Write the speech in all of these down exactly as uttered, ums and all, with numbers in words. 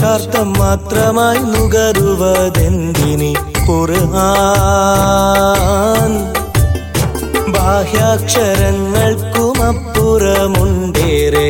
ഭാഷാർത്ഥം മാത്രമായി നുകരുവതെന്തിനി ഖുർആൻ. ബാഹ്യാക്ഷരങ്ങൾക്കുമപ്പുറമുണ്ടേറെ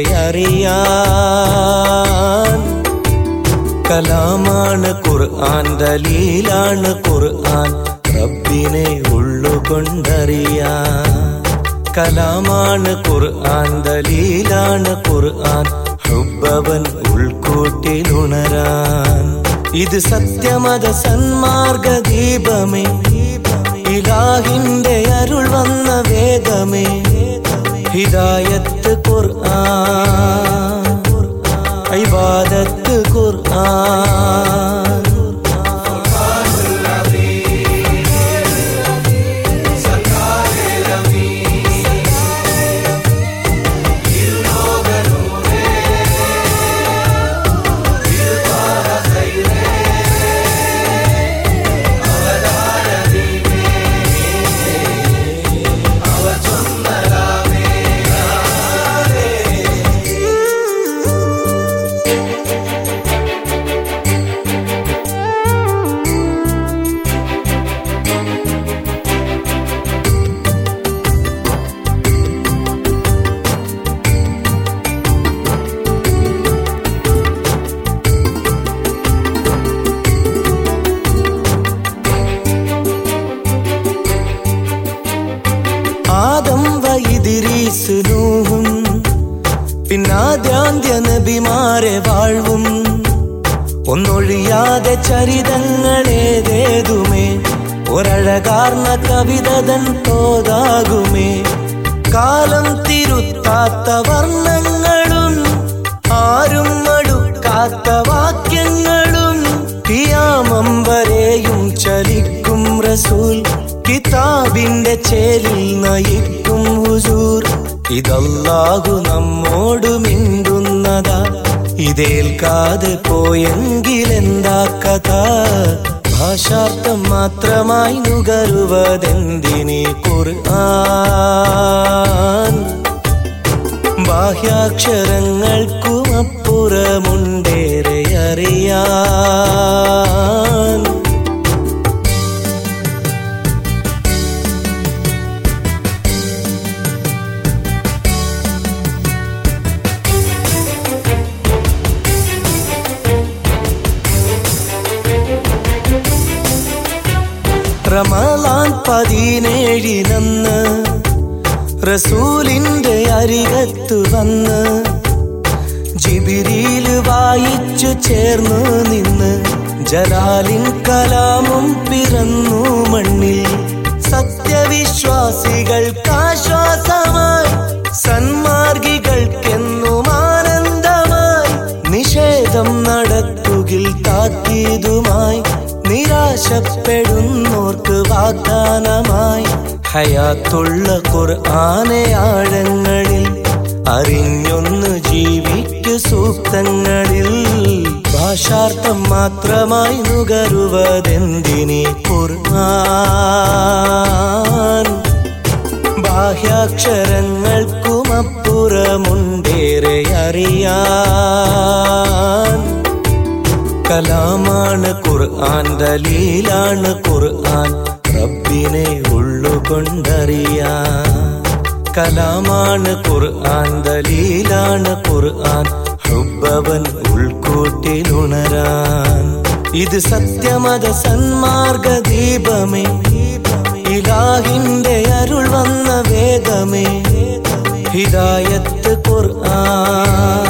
അറിയാൻ. കലാമാണ് ഖുർആൻ, ദലീലാണ് ഖുർആൻ, റബ്ബിനെ ഉള്ളുകൊണ്ടറിയാൻ. കലാമാണ് ഖുർആൻ, ദലീലാണ് ഖുർആൻ, ഹുബ്ബവൻ ഉൾക്കൂട്ടിലുണരാൻ. ഇത് സത്യമത സന്മാർഗ ദീപമേ, ഇലാഹിന്റെ അരുൾ വന്ന വേദമേ. ഹിദായത്ത് ഖുർആൻ, ഇബാദത്ത് ഖുർആൻ. ആദം വ ഇദ്രീസ് നൂഹും പിന്നാദ്യാന്ത്യ നബിമാരെ വാഴ്വും. ഒന്നൊഴിയാതെ ചരിതങ്ങളേതേതുമേ, ഒരഴകാർന്ന കവിതതൻ തോതാകുമേ. കാലം തിരുത്താത്ത വർണ്ണങ്ങളും ആരും മടുക്കാത്ത വാക്യങ്ങളും, ഖിയാമം വരെയും ചലിക്കും റസൂൽ, കിതാബിന്റെ ചേലിൽ നയിക്കും ഹുസൂർ. ഇതല്ലാഹു നമ്മോട് മിണ്ടുന്നതാ, ഇതേൽക്കാതെ പോയെങ്കിലെന്താ കഥ. ഭാഷാർത്ഥം മാത്രമായി നുകരുവതെന്തിനി ഖുർആൻ. ബാഹ്യാക്ഷരങ്ങൾക്കുമപ്പുറമുണ്ടേറെ അറിയാൻ. റമളാൻ പതിനേഴിനന്ന് റസൂലിന്റെ അരികത്ത് വന്ന് ജിബ്രീല് വായിച്ചു ചേർന്നു നിന്ന്. ജലാലിൻ കലാമും പിറന്നു മണ്ണിൽ. സത്യവിശ്വാസികൾക്കാശ്വാസമായി, സന്മാർഗികൾക്കെന്നും ആനന്ദമായി. നിഷേധം നടത്തുകിൽ താക്കീതുമായി, നിരാശപ്പെടുന്നോർക്ക് വാഗ്ദാനമായി. ഹയാത്തുള്ള ഖുർആനെ ആഴങ്ങളിൽ അറിഞ്ഞൊന്ന് ജീവിക്കു സൂക്തങ്ങളിൽ. ഭാഷാർത്ഥം മാത്രമായി നുകരുവതെന്തിനി ഖുർആൻ. ബാഹ്യാക്ഷരങ്ങൾക്കുമപ്പുറമുണ്ടേറെ അറിയാൻ. കലാമാണ് ഖുർആൻ, ദലീലാണ് ഖുർആൻ, റബ്ബിനെ ഉള്ളുകൊണ്ടറിയാൻ. കലാമാണ് ഖുർആൻ, ദലീലാണ് ഖുർആൻ, ഹുബ്ബവൻ ഉൾക്കൂട്ടിലുണരാൻ. ഇത് സത്യമത സന്മാർഗ ദീപമേ, ഇലാഹിന്റെ അരുൾ വന്ന വേദമേ. ഹിദായത്ത് ഖുർആൻ.